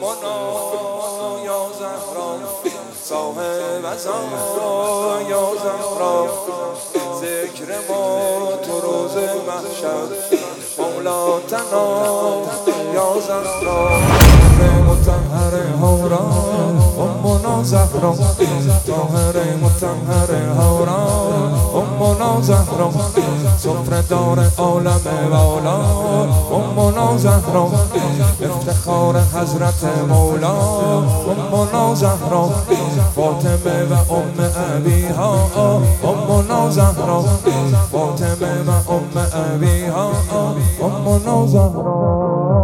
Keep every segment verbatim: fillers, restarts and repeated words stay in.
امنا یا زهرا صاحب زهرا یا زهرا ذکر ما تو روز محشر مولاتنا یا زهرا مطهر هورا امنا زهرا طاهر مطهر هورا امنا زهرا سفره دار عالم والا امنا زهرا افتخار حضرت مولا امنا زهرا فاطمه و ام ابیها امنا زهرا فاطمه و ام ابیها امنا زهرا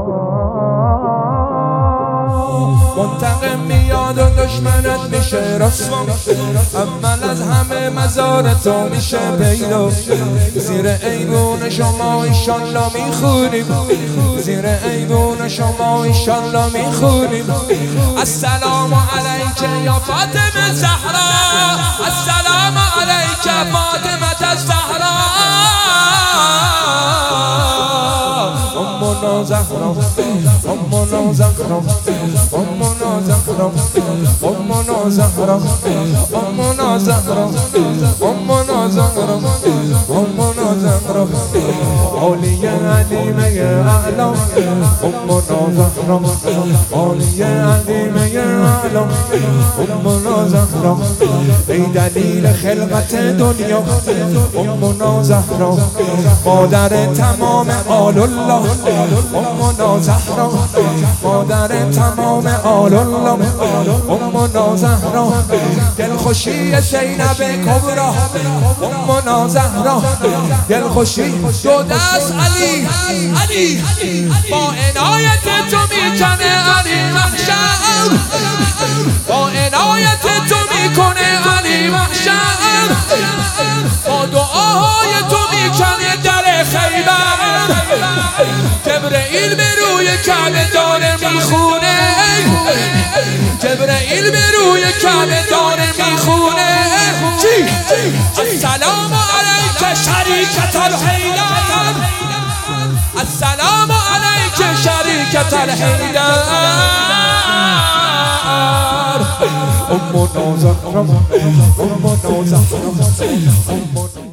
منتقم میاد و دشمنت میشه رسوا اول از همه مزار تو میشه پیدا زیر ایوون شما ایشالله میخونیم زیر ایوون شما ایشالله میخونیم السلام علیک یا فاطمه زهرا السلام علیک فاطمه الزهرا امنا زهرا امنا زهرا امنا زهرا امنا زهرا امنا زهرا امنا زهرا امنا زهرا عالیه علیمه اعلا امنا زهرا عالیه علیمه اعلا امنا زهرا ای دلیل خلقت دنیا امنا زهرا مادر تمام آل الله امنا زهرا مادر تمام آل الله امنا زهرا دلخوشی زینب کبرا امنا زهرا دلخوشی دو دست علی علی با عنایت تو میکنه علی محشر با عنایت تو میکنه علی محشر با دعاهای تو میکنه در خیبر جبرئیل به روی کعبه داره میخونه جبرئیل به روی کعبه داره میخونه السلام علیک شریکت الحیدر السلام علیک شریکت الحیدر امنا زهرا امنا زهرا